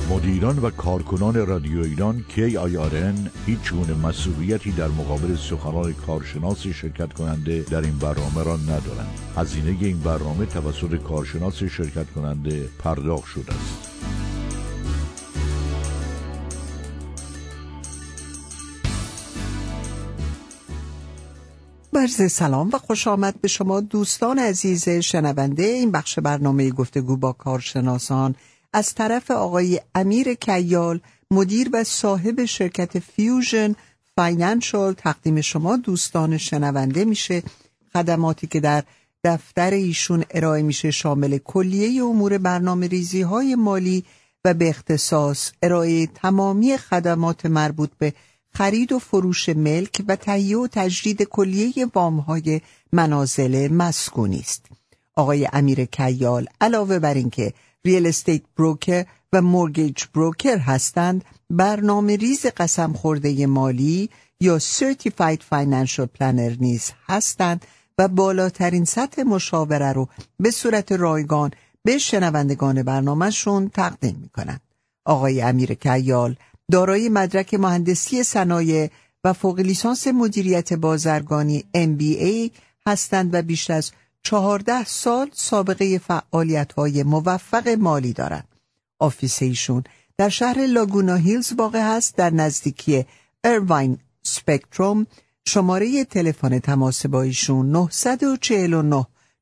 مدیران و کارکنان رادیو ایران KIRN هیچ گونه مسئولیتی در مقابل سخنان کارشناس شرکت کننده در این برنامه را ندارند. هزینه این برنامه توسط کارشناس شرکت کننده پرداخت شده است. عرض سلام و خوش آمد به شما دوستان عزیز شنونده این بخش برنامه گفتگو با کارشناسان از طرف آقای امیر کیال، مدیر و صاحب شرکت فیوژن فاینانشال تقدیم شما دوستان شنونده میشه. خدماتی که در دفتر ایشون ارائه میشه شامل کلیه امور برنامه ریزی های مالی و به اختصاص ارائه تمامی خدمات مربوط به خرید و فروش ملک و تهیه و تجدید کلیه وام‌های منازل مسکونی است. آقای امیر کیال علاوه بر اینکه ریل استیت بروکر و مورگیج بروکر هستند، برنامه ریز قسم خورده مالی یا Certified Financial Planner نیز هستند و بالاترین سطح مشاوره رو به صورت رایگان به شنوندگان برنامه‌شون تقدیم می‌کنند. آقای امیر کیال دارای مدرک مهندسی صنایع و فوق لیسانس مدیریت بازرگانی MBA هستند و بیش از 14 سال سابقه فعالیت‌های موفق مالی دارند. آفیس ایشون در شهر لاگونا هیلز واقع است، در نزدیکی ایرواین سپکتروم. شماره تلفن تماس با ایشون 949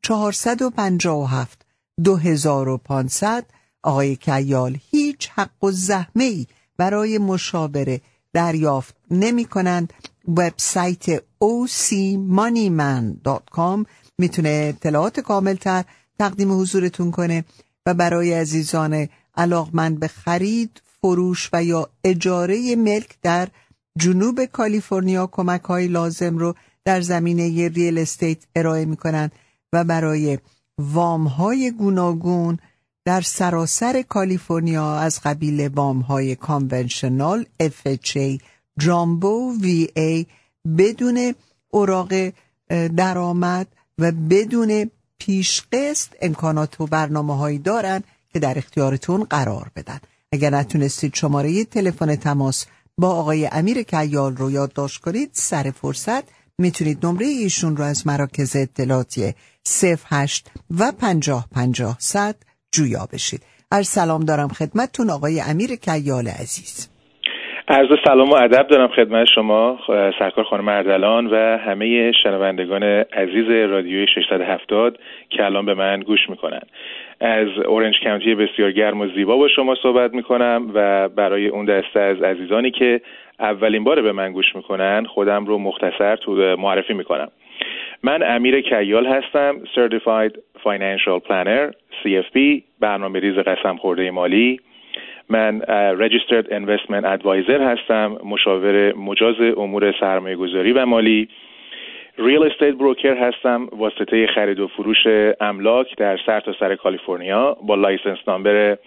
457 2500. آقای کیال هیچ حق و زحمه‌ای برای مشاوره دریافت نمی کنند. وبسایت ocmoneyman.com میتونه اطلاعات کاملتر تقدیم حضورتون کنه و برای عزیزان علاقمند به خرید، فروش و یا اجاره ملک در جنوب کالیفرنیا کمک‌های لازم رو در زمینه ریل استیت ارائه میکنند و برای وام‌های گوناگون در سراسر کالیفرنیا از قبیل وام‌های کانونشنال، FHA، جامبو، VA بدون اوراق درآمد و بدون پیشقسط امکانات و برنامه‌هایی دارن که در اختیارتون قرار بدن. اگر نتونستید شماره تلفن تماس با آقای امیر کیال رو یادداشت کنید، سر فرصت میتونید نمره ایشون رو از مراکز اطلاعاتی 08 و 50 50 100 جویا بشید. عرض سلام دارم خدمتتون آقای امیر کیال عزیز. عرض سلام و ادب دارم خدمت شما سرکار خانم اردلان و همه شنوندگان عزیز رادیوی 670 که الان به من گوش میکنن. از اورنج کانتی بسیار گرم و زیبا با شما صحبت میکنم و برای اون دسته از عزیزانی که اولین بار به من گوش میکنن خودم رو مختصر معرفی میکنم. من امیر کیال هستم، Certified Financial Planner CFP، برنامه ریز قسم خورده مالی. من Registered Investment Advisor هستم، مشاور مجاز امور سرمایه گذاری و مالی. ریل استیت بروکر هستم، واسطه خرید و فروش املاک در سرتاسر کالیفرنیا با لایسنس نامبر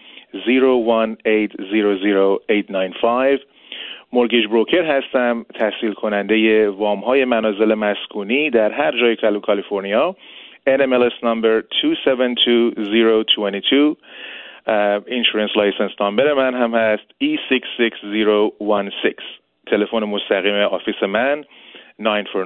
018000895. مورگیج بروکر هستم، تسهیل کننده وام‌های منازل مسکونی در هر جای کالیفرنیا، NMLS نمبر 272022. اینشورنس لایسنس نمبر من هم هست E66016. تلفن مستقیم آفیس من 949-457-2500.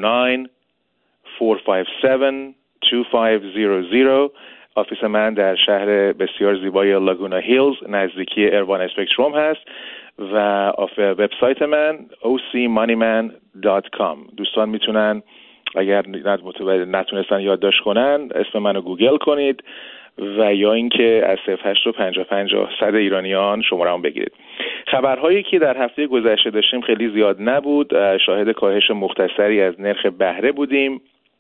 آفیس من در شهر بسیار زیبای لاگونا هیلز نزدیکی ایروان اسپکتروم هست و وبسایت من ocmoneyman.com. دوستان میتونن اگر نتونستن یادداشت کنن اسم منو گوگل کنید و یا اینکه از 08 و 50 100 ایرانیان شماره‌ام بگیرید. خبرهایی که در هفته گذشته داشتیم خیلی زیاد نبود. شاهد کاهش مختصری از نرخ بهره بودیم.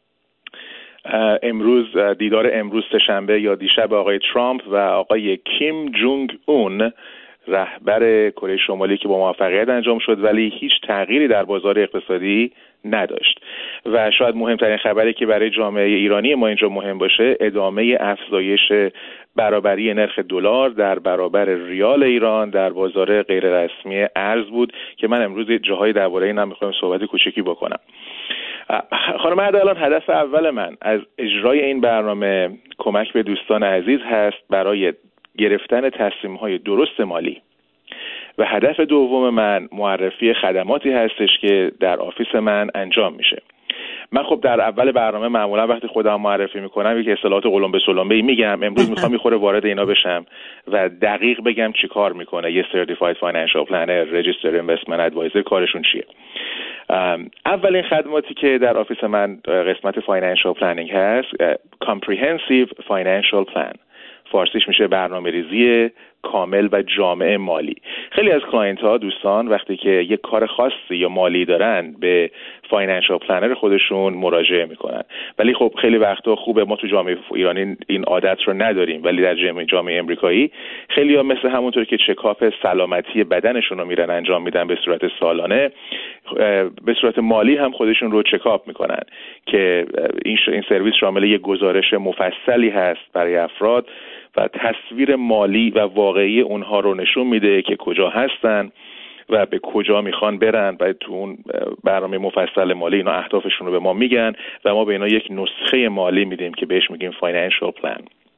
امروز دیدار امروز سه‌شنبه یا دیشب آقای ترامپ و آقای کیم جونگ اون رهبر کره شمالی که با موفقیت انجام شد ولی هیچ تغییری در بازار اقتصادی نداشت و شاید مهمترین خبری که برای جامعه ایرانی ما اینجا مهم باشه ادامه افزایش برابری نرخ دلار در برابر ریال ایران در بازار غیر رسمی ارز بود که من امروز جاهای درباره اینم می‌خوام صحبت کوچکی بکنم. خانم اردلان، هدف اول من از اجرای این برنامه کمک به دوستان عزیز هست برای گرفتن تصمیم‌های درست مالی. و هدف دوم من معرفی خدماتی هستش که در آفیس من انجام میشه. من خب در اول برنامه معمولا وقتی خودم معرفی میکنم یک اصطلاحات قلمبه سلمبه‌ای میگم. امروز میخوام میخوره وارد اینا بشم و دقیق بگم چی کار میکنه یه Certified Financial Planner، Registered Investment Advisor، کارشون چیه. اولین خدماتی که در آفیس من قسمت Financial Planning هست Comprehensive Financial Plan، فارسیش میشه برنامه‌ریزی کامل و جامع مالی. خیلی از کلاینت ها، دوستان، وقتی که یک کار خاصی یا مالی دارن به فاینانشال پلنر خودشون مراجعه میکنن. ولی خب خیلی وقتا خوبه، ما تو جامعه ایرانی این عادت رو نداریم، ولی در جامعه امریکایی خیلی ها مثل همونطور که چکاپ سلامتی بدنشون رو میرن انجام میدن به صورت سالانه، به صورت مالی هم خودشون رو چکاپ میکنن که این سرویس شامل یک گزارش مفصلی هست برای افراد و تصویر مالی و واقعی اونها رو نشون میده که کجا هستن و به کجا میخوان برن و تو اون برنامه مفصل مالی اینا اهدافشون رو به ما میگن و ما به اینا یک نسخه مالی میدیم که بهش میگیم فاینانشال پلان.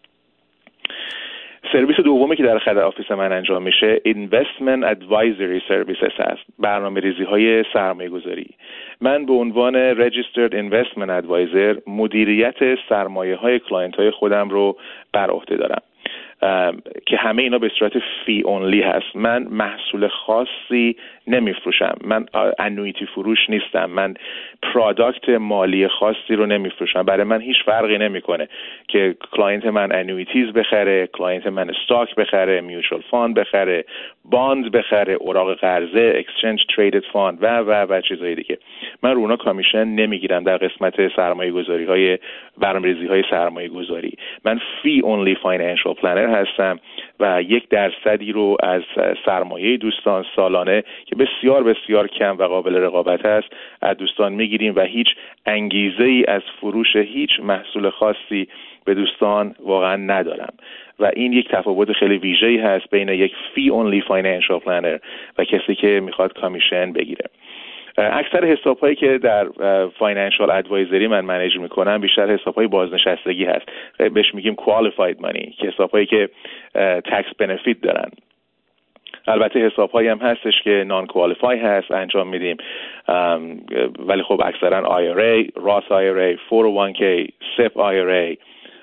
سرویس دومی که در خدمت آفیس من انجام میشه Investment Advisory Services هست، برنامه‌ریزی های سرمایه‌گذاری. من به عنوان Registered Investment Advisor مدیریت سرمایه های کلاینت های خودم رو بر عهده دارم که همه اینا به صورت فی اونلی هست. من محصول خاصی نمیفروشم، من انویتی فروش نیستم، من پروداکت مالی خاصی رو نمیفروشم. برای من هیچ فرقی نمیکنه که کلاینت من انویتیز بخره، کلاینت من استاک بخره، میوچوال فاند بخره، باند بخره، اوراق قرضه، اکسچنج تریدد فاند و چیزهای دیگه. من رو اونا کامیشن نمیگیرم در قسمت سرمایه‌گذاری های برنامه‌ریزی های سرمایه‌گذاری. من فی اونلی فاینانشال پلنر هستم و 1% رو از سرمایه دوستان سالانه که بسیار بسیار کم و قابل رقابت است از دوستان میگیریم و هیچ انگیزه ای از فروش هیچ محصول خاصی به دوستان واقعا ندارم و این یک تفاوت خیلی ویژه‌ای هست بین یک فی اونلی فاینانشال پلنر و کسی که میخواد کامیشن بگیره. اکثر حساب‌هایی که در فاینانشال ادوایزری من منیج میکنم بیشتر حساب‌های بازنشستگی هست، بهش میگیم qualified money، که حساب‌هایی که tax benefit دارن. البته حساب‌هایی هم هستش که نان کوالیفای هست انجام میدیم، ولی خب اکثرا IRA، Roth IRA، 401k، SEP IRA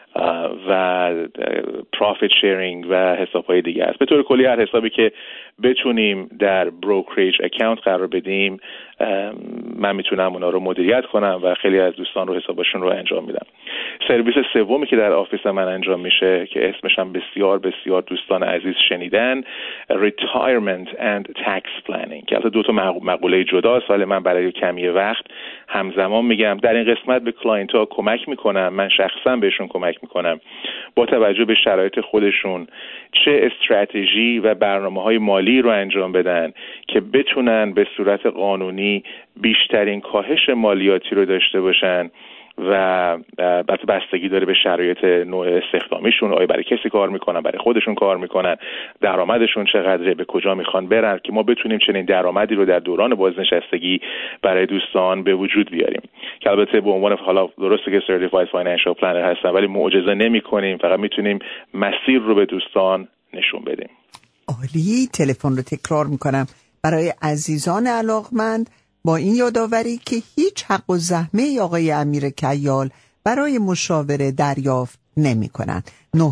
و پروفیت شیرینگ و حساب‌های دیگه است. به طور کلی هر حسابی که بتونیم در بروکریج اکانت قرار بدیم من میتونم اونا رو مدیریت کنم و خیلی از دوستان رو حسابشون رو انجام میدم. سرویس سومی که در آفیس من انجام میشه که اسمش هم بسیار بسیار دوستان عزیز شنیدن، Retirement and Tax Planning، که البته دو تا مقوله جداست، ولی من برای کمی وقت همزمان میگم. در این قسمت به کلاینت ها کمک میکنم، من شخصا بهشون کمک میکنم با توجه به شرایط خودشون چه استراتژی و برنامه‌های مالی رو انجام بدن که بتونن به صورت قانونی بیشترین کاهش مالیاتی رو داشته باشن و بستگی داره به شرایط نوع استخدامیشون، آیا برای کسی کار میکنن، برای خودشون کار میکنن، درآمدشون چقدره، به کجا میخوان برن، که ما بتونیم چنین درآمدی رو در دوران بازنشستگی برای دوستان به وجود بیاریم. که البته به عنوان حالا درسته که Certified Financial Planner هستن ولی معجزه نمی‌کنیم، فقط میتونیم مسیر رو به دوستان نشون بدیم. عالی. تلفن رو تکرار میکنم برای عزیزان علاقمند با این یادآوری که هیچ حق و زحمه آقای امیر کیال برای مشاوره دریافت نمی کنند.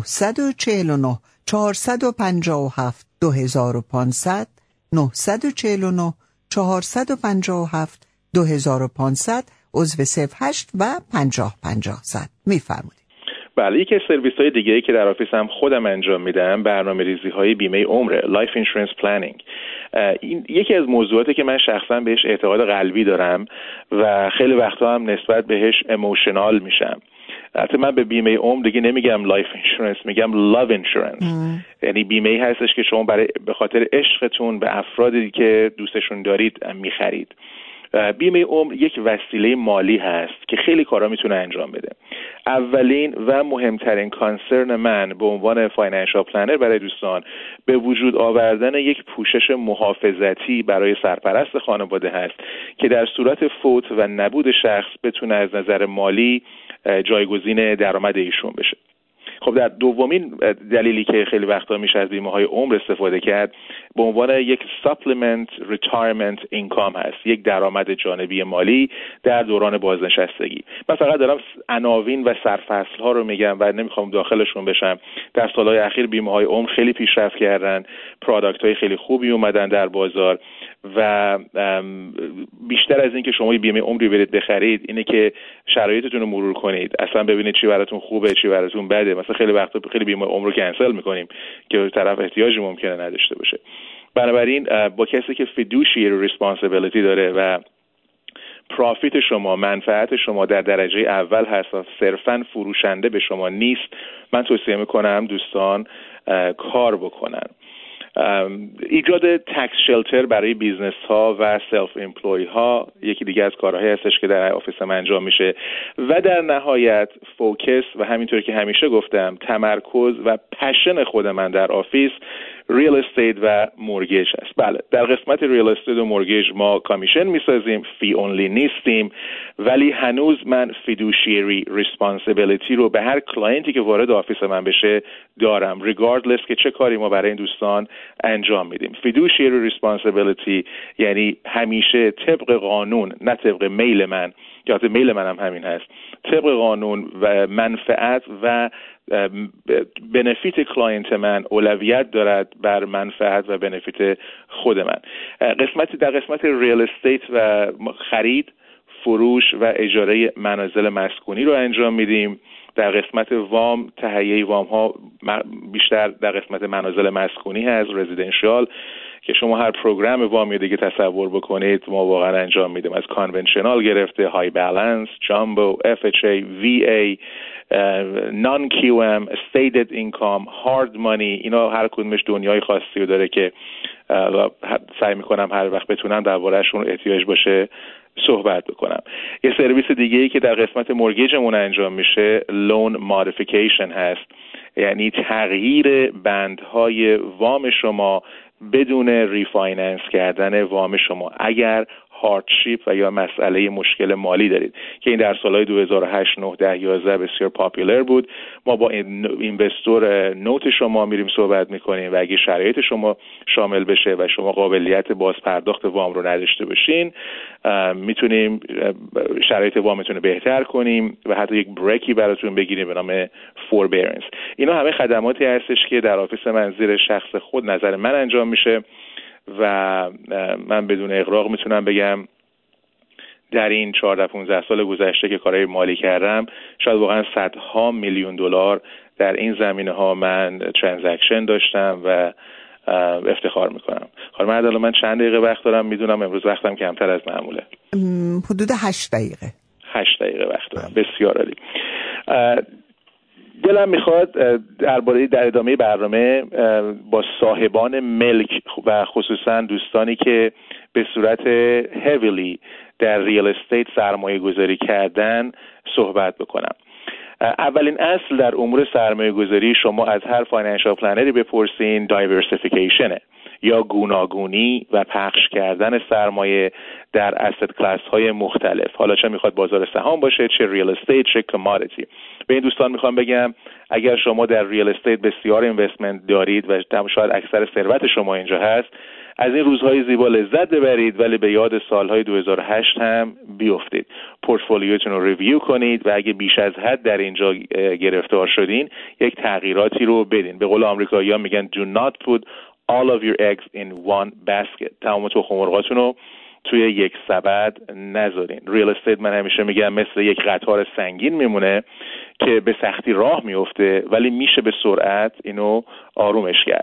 949 457 2500 949 457 2500 عضو 08 و 50 صد. میفرمایید. بله، یکی از سرویس‌های دیگه‌ای که در آفیسم خودم انجام میدم برنامه‌ریزی‌های بیمه عمر، Life Insurance Planning. این یکی از موضوعاتی که من شخصا بهش اعتقاد قلبی دارم و خیلی وقتا هم نسبت بهش ایموشنال میشم. البته من به بیمه عمر دیگه نمیگم لایف اینشورنس، میگم لاو اینشورنس. یعنی بیمه‌ای هستش که شما به خاطر عشقتون به افرادی که دوستشون دارید میخرید. بیمه عمر یک وسیله مالی هست که خیلی کارا میتونه انجام بده. اولین و مهمترین کانسرن من به عنوان فاینانشال پلنر برای دوستان به وجود آوردن یک پوشش محافظتی برای سرپرست خانواده هست که در صورت فوت و نبود شخص بتونه از نظر مالی جایگزین درآمد ایشون بشه. خب در دومین دلیلی که خیلی وقتا میشه از بیمه‌های عمر استفاده کرد به عنوان یک supplement retirement income هست، یک درآمد جانبی مالی در دوران بازنشستگی. من فقط دارم عناوین و سرفصل‌ها رو میگم و نمیخوام داخلشون بشم. در سالهای اخیر بیمه‌های عمر خیلی پیشرفت کردن، پروداکت‌های خیلی خوبی اومدن در بازار و بیشتر از این که شما بیمه عمری برید بخرید اینه که شرایطتون رو مرور کنید، اصلا ببینید چی براتون خوبه چی براتون بده. مثلا خیلی وقتا خیلی بیمه عمر رو کنسل میکنیم که طرف احتیاجی ممکنه نداشته باشه. بنابراین با کسی که fiduciary responsibility داره و پرافیت شما، منفعت شما در درجه اول هست و صرفاً فروشنده به شما نیست، من توصیه میکنم دوستان کار بکنن. ایجاد تکس شلتر برای بیزنس ها و سلف امپلوی ها یکی دیگه از کارهایی هستش که در آفیس من انجام میشه و در نهایت فوکس و همینطور که همیشه گفتم تمرکز و پشن خود من در آفیس ریل استیت و مورگیج هست. بله، در قسمت ریل استیت و مورگیج ما کامیشن میسازیم، فی اونلی نیستیم، ولی هنوز من فیدوشیری ریسپانسیبیلیتی رو به هر کلاینتی که وارد آفیس من بشه دارم، ریگاردلس که چه کاری ما برای این دوستان انجام میدیم. فیدوشیری ریسپانسیبیلیتی یعنی همیشه طبق قانون، نه طبق میل من، یا حتی میل من هم همین هست، طبق قانون و منفعت و بنفیت کلاینت من اولویت دارد بر منفعت و بنفیت خود من. در قسمت ریل استیت و خرید، فروش و اجاره منازل مسکونی رو انجام میدیم. در قسمت وام، تهیه وام ها بیشتر در قسمت منازل مسکونی هست، رزیدنشیال، که شما هر پروگرام وامی دیگه تصور بکنید ما واقعا انجام میدیم، از کانونشنال گرفته، های بالانس، جامبو، FHA، VA، نان QM، استیتد اینکام، هارد مانی، اینا هر کدومش دنیای خاصی رو داره که سعی میکنم هر وقت بتونم درباره‌شون احتیاج باشه صحبت بکنم. یه سرویس دیگه‌ای که در قسمت مورگیجمون انجام میشه لون مودیفیکیشن هست، یعنی تغییر بندهای وام شما بدون ریفایننس کردن وام شما اگر هاردشیپ و یا مسئله مشکل مالی دارید، که این در سالهای 2008 9 10 11 بسیار پاپولر بود. ما با اینوستور نوت شما میریم صحبت میکنیم و اگه شرایط شما شامل بشه و شما قابلیت باز پرداخت وام رو نداشته باشین میتونیم شرایط وامتون رو بهتر کنیم و حتی یک بریکی براتون بگیریم به نام فوربیرنس. اینا همه خدماتی هستش که در آفیس من زیر شخص خود نظر من انجام میشه و من بدون اغراق میتونم بگم در این 14-15 سال گذشته که کارهای مالی کردم شاید واقعا صدها میلیون دلار در این زمینه ها من ترانزکشن داشتم و افتخار میکنم. خانم عدالت، من چند دقیقه وقت دارم؟ میدونم امروز وقتم کمتر از معموله. حدود 8 دقیقه. 8 دقیقه وقت دارم. بسیار عالی. دلم میخواد در ادامه برنامه با صاحبان ملک و خصوصا دوستانی که به صورت heavily در ریل استیت سرمایه گذاری کردن صحبت بکنم. اولین اصل در امور سرمایه گذاری شما از هر فاینانشال پلنری بپرسین دایورسیفیکیشنه، یا گوناگونی و پخش کردن سرمایه در asset کلاس های مختلف، حالا چه میخواد بازار سهام باشه، چه ریل استیت، چه کامادیتی. به این دوستان میخوام بگم اگر شما در ریل استیت بسیار اینوستمنت دارید و شاید اکثر ثروت شما اینجا هست، از این روزهای زیبا لذت ببرید، ولی به یاد سالهای 2008 هم بیفتید. پورتفولیوتون رو ریویو کنید و اگه بیش از حد در اینجا گرفتار شدین یک تغییراتی رو بدین. به قول آمریکایی‌ها میگن do not put all of your eggs in one basket. تمام تخم مرغاتون رو توی یک سبد نذارین. ریل استیت من همیشه میگم مثل یک قطار سنگین میمونه که به سختی راه میفته ولی میشه به سرعت اینو آرومش کرد.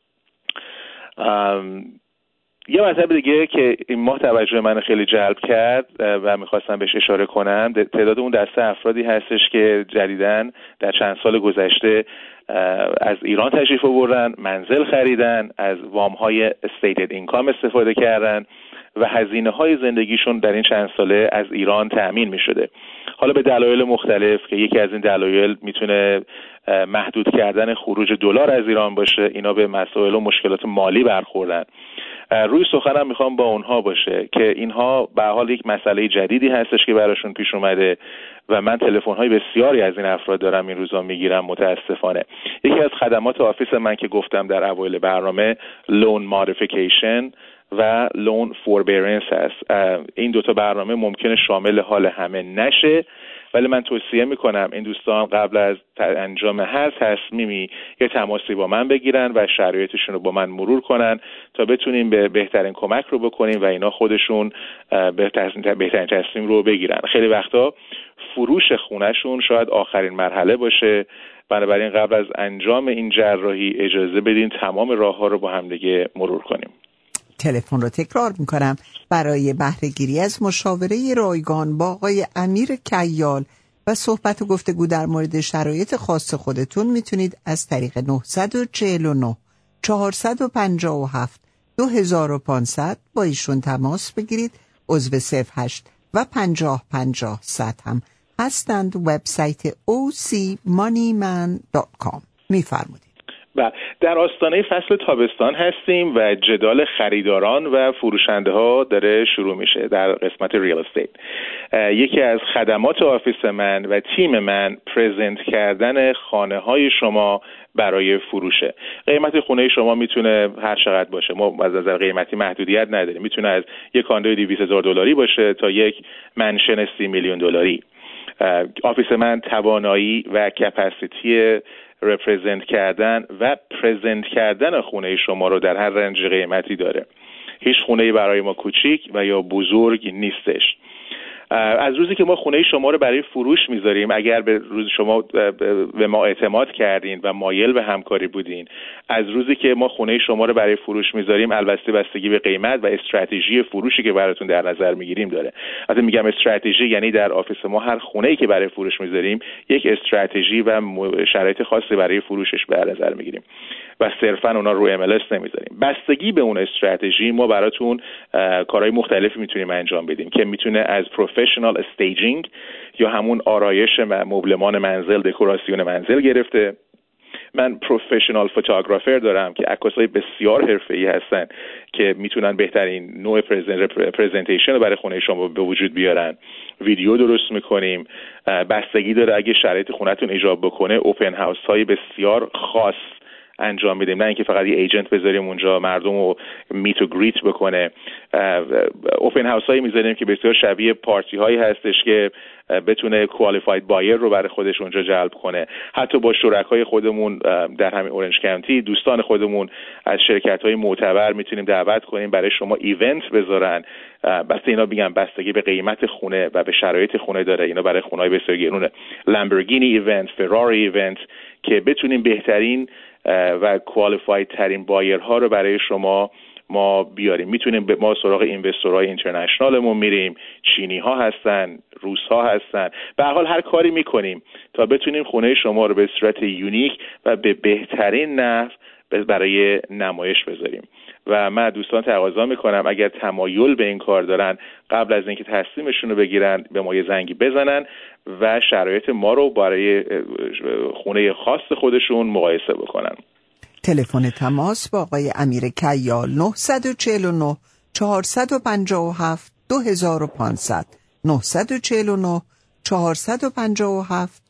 یه مطلب دیگه که این ماه توجه من خیلی جلب کرد و میخواستم بهش اشاره کنم، تعداد اون دسته افرادی هستش که جدیداً در چند سال گذشته از ایران تشریف آوردن، منزل خریدن، از وام‌های استیتد اینکام استفاده کردن و هزینه‌های زندگیشون در این چند ساله از ایران تأمین می‌شده. حالا به دلایل مختلف که یکی از این دلایل میتونه محدود کردن خروج دلار از ایران باشه، اینا به مسائل و مشکلات مالی برخوردن. روی سخنم میخوام با اونها باشه که اینها به حال یک مسئله جدیدی هستش که براشون پیش اومده و من تلفن‌های بسیاری از این افراد دارم این روزا میگیرم متاسفانه. یکی از خدمات آفیس من که گفتم در اوایل برنامه لون مودیفیکیشن و لون فوربیرنس هست. این دوتا برنامه ممکنه شامل حال همه نشه، ولی من توصیه میکنم این دوستان قبل از انجام هر تصمیمی یه تماسی با من بگیرن و شرایطشون رو با من مرور کنن تا بتونیم به بهترین کمک رو بکنیم و اینا خودشون بهترین تصمیم رو بگیرن. خیلی وقتا فروش خونهشون شاید آخرین مرحله باشه، بنابراین قبل از انجام این جراحی اجازه بدین تمام راه‌ها رو با هم دیگه مرور کنیم. تلفن رو تکرار میکنم. برای بهره‌گیری از مشاوره رایگان با آقای امیر کیال و صحبت و گفتگو در مورد شرایط خاص خودتون میتونید از طریق 949 457 2500 با ایشون تماس بگیرید. عضو 08 و 50 100 هم هستند. وبسایت ocmoneyman.com. میفرمودید. در آستانه فصل تابستان هستیم و جدال خریداران و فروشنده ها داره شروع میشه در قسمت ریال استیت. یکی از خدمات آفیس من و تیم من پرزنت کردن خانه های شما برای فروشه. قیمت خونه شما میتونه هر چقدر باشه، ما از نظر قیمتی محدودیت نداریم. میتونه از یک کاندوی $200,000 باشه تا یک منشن $30 میلیون. آفیس من توانایی و کپاسیتی رپرزنت کردن و پرزنت کردن خونه شما رو در هر رنج قیمتی داره. هیچ خونه‌ای برای ما کوچیک و یا بزرگ نیستش. از روزی که ما خونه شما رو برای فروش میذاریم، اگر به روز شما به ما اعتماد کردین و مایل به همکاری بودین، از روزی که ما خونه شما رو برای فروش میذاریم البته بستگی به قیمت و استراتژی فروشی که براتون در نظر میگیریم داره. البته میگم استراتژی یعنی در آفیس ما هر خونه‌ای که برای فروش میذاریم یک استراتژی و شرایط خاصی برای فروشش به نظر میگیریم و صرفا اونا رو MLS نمیذاریم. بستگی به اون استراتژی ما براتون کارهای مختلفی میتونیم انجام بدیم که میتونه از پروفشنال استیجینگ یا همون آرایش مبلمان منزل، دکوراسیون منزل گرفته. من پروفشنال فوتوگرافر دارم که عکاسای بسیار حرفه‌ای هستن که میتونن بهترین نوع پرزنتیشن رو برای خونه شما به وجود بیارن. ویدیو درست میکنیم. بستگی داره اگه شرایط خونتون ایجاب بکنه اوپن هاوس های بسیار خاص انجام میدیم، نه اینکه فقط یه ایجنت بذاریم اونجا مردم رو میت و گریت بکنه. اوپن هاوس هایی میذاریم که بسیار شبیه پارتی هایی هستش که بتونه کوالیفاید بایر رو برای خودش اونجا جلب کنه. حتی با شرکای خودمون در همین اورنج کانتی، دوستان خودمون از شرکت های معتبر میتونیم دعوت کنیم برای شما ایونت بذارن. بس اینا میگم بستگی به قیمت خونه و به شرایط خونه داره. اینا برای خونه‌های بسیار گرونه. لامبورگینی ایونت، فراری ایونت که بتونیم بهترین و کوالیفاید ترین بایرها رو برای شما ما بیاریم. میتونیم ما سراغ اینوستورهای اینترنشنالمون میریم، چینی ها هستن، روس ها هستن، به هر حال هر کاری میکنیم تا بتونیم خونه شما رو به صورت یونیک و به بهترین نحو برای نمایش بذاریم. و من دوستان تقاضا میکنم اگر تمایل به این کار دارن قبل از اینکه تصمیمشون رو بگیرن به ما یه زنگی بزنن و شرایط ما رو برای خونه خاص خودشون مقایسه بکنن. تلفن تماس با آقای امیر کیال 949 457 2500 949 457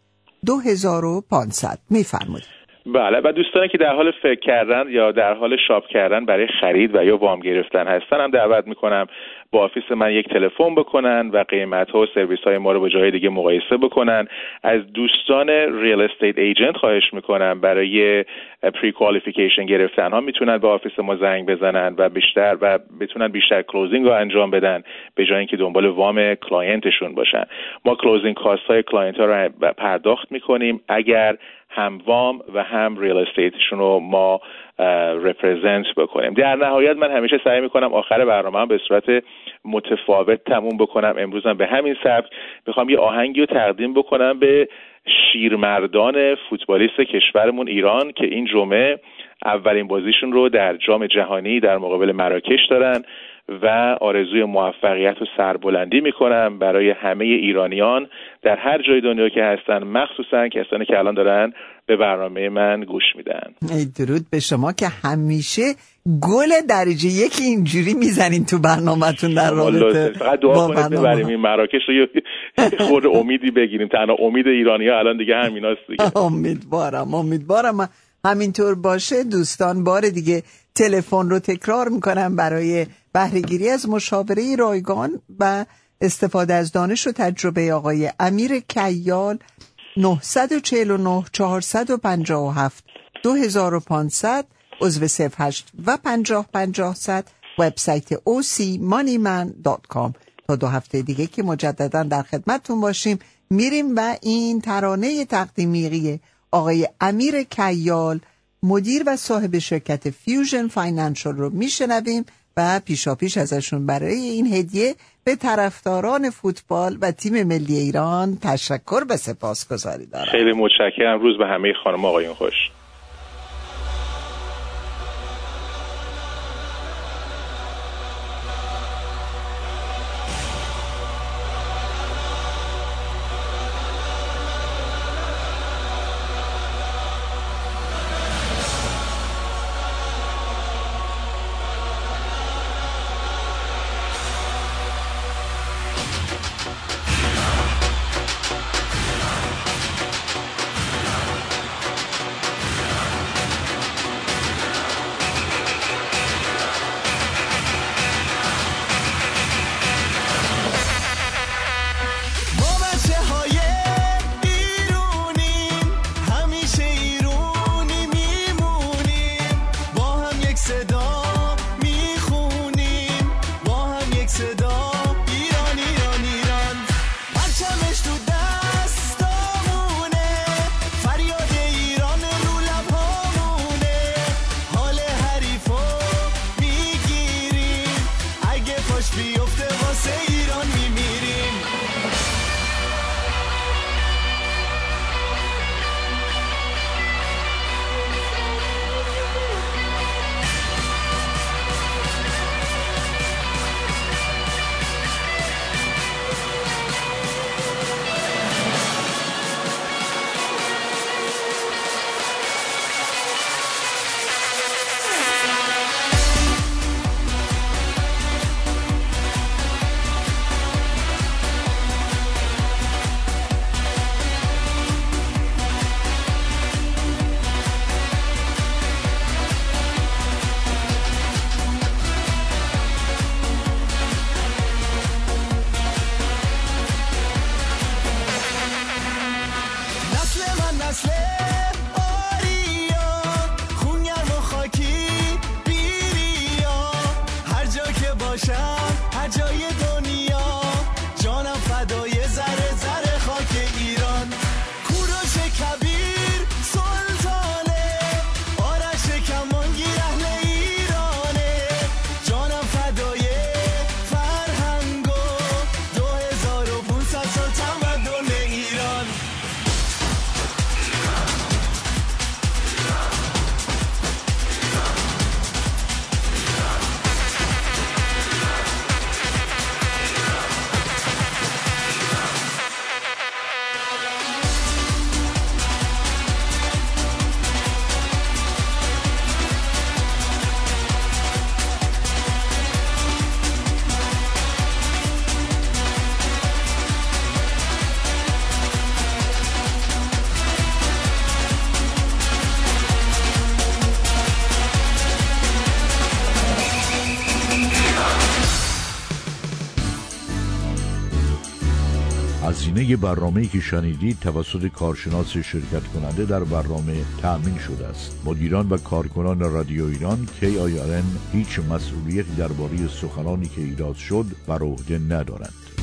2500. میفرمایید. بله، و دوستانی که در حال فکر کردن یا در حال شاپ کردن برای خرید و یا وام گرفتن هستن هم دعوت میکنم با آفیس من یک تلفن بکنن و قیمت ها و سرویس های ما رو با جای دیگه مقایسه بکنن. از دوستان ریال استیت ایجنت خواهش میکنم برای پری کوالیفیکیشن گرفتن ها میتونن به آفیس ما زنگ بزنن و بتونن بیشتر کلوزینگ رو انجام بدن به جای اینکه دنبال وام کلاینتشون باشن. ما کلوزینگ کاست های کلاینت ها رو پرداخت میکنیم اگر هم وام و هم ریال استیتشون رو ما رپرزنت بکنیم. در نهایت من همیشه سعی میکنم آخر برنامه هم به صورت متفاوت تموم بکنم. امروز هم به همین سبک میخوام یه آهنگی رو تقدیم بکنم به شیرمردان فوتبالیست کشورمون ایران که این جمعه اولین بازیشون رو در جام جهانی در مقابل مراکش دارن و آرزوی موفقیت و سربلندی میکنم برای همه ایرانیان در هر جای دنیا که هستن، مخصوصا کسانی که الان دارن به برنامه من گوش میدن. ای درود به شما که همیشه گل درجه یکی اینجوری میزنین تو برنامه‌تون در رابطه. فقط دعا کنید ببریم این مراکش رو خود امیدی بگیریم. تنها امید ایرانی‌ها الان دیگه همیناست دیگه. امیدوارم همینطور باشه. دوستان بار دیگه تلفن رو تکرار میکنم برای بهره‌گیری از مشاوره رایگان و استفاده از دانش و تجربه آقای امیر کیال 949 457 2500 عضو 08 و 50 وبسایت ocmoneyman.com. تا 2 هفته دیگه که مجددا در خدمتتون باشیم میریم و این ترانه تقدیمی آقای امیر کیال مدیر و صاحب شرکت فیوژن فاینانشال رو میشنویم و پیشاپیش ازشون برای این هدیه به طرفداران فوتبال و تیم ملی ایران تشکر و سپاسگزاری دارم. خیلی متشکرم. روز به همه خانم آقایون خوش. هزینه برنامه‌ای که شنیدید توسط کارشناس شرکت کننده در برنامه تأمین شده است. مدیران و کارکنان رادیو ایران KIRN هیچ مسئولیتی درباره سخنانی که ایراد شد بر عهده ندارند.